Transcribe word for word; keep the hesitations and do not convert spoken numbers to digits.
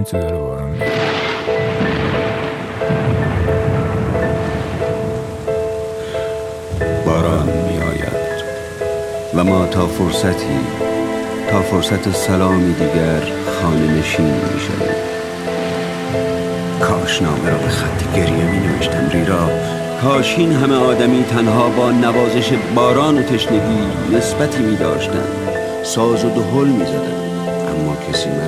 تو داره باران میاد. باران می آید و ما تا فرصتی تا فرصت سلامی دیگر خانه نشین می شدیم. کاش نامه را به خط گریه می نوشتم ریرا. کاش این همه آدمی تنها با نوازش باران و تشنگی نسبتی می داشتن. ساز و دهل می زدن، اما کسی